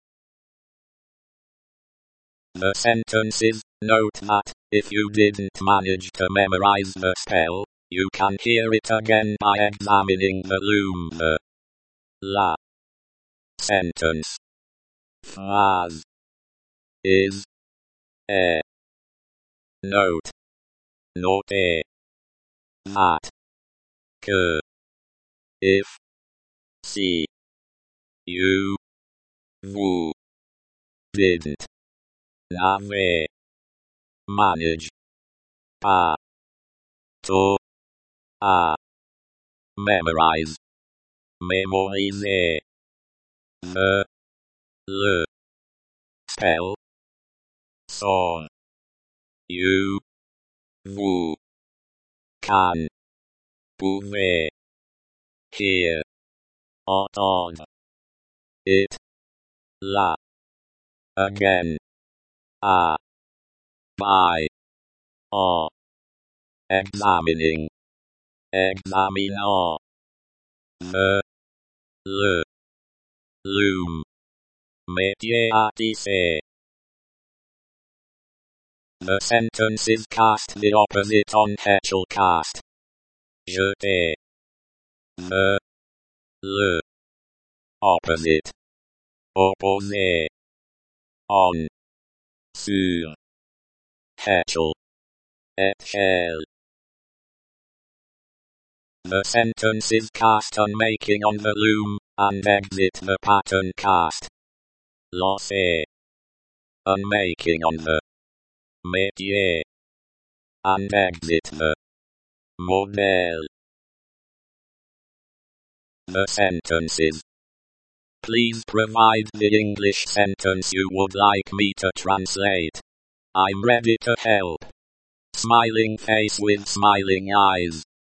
The sentence is, note that, if you didn't manage to memorize the spell, you can hear it again by examining the loom. The, la, sentence, phrase, is, a. Note, noter, that, que, if, si, you, vous, didn't, n'avez, manage, pas, to, à, memorize, mémoriser, the, le, spell, song, you, vous, can, pouvez, hear, entendre, it, la, again, à, by, en, examining, examinant, the, le, loom, métier à tisser. The sentence is cast the opposite on hetchel cast. Jeter. The, le, opposite, opposé, on, sur, hetchel, hell. The sentence is cast unmaking on the loom, and exit the pattern cast. Lancer. Unmaking on the métier, and exit the model. The sentences. Please provide the English sentence you would like me to translate. I'm ready to help. Smiling face with smiling eyes.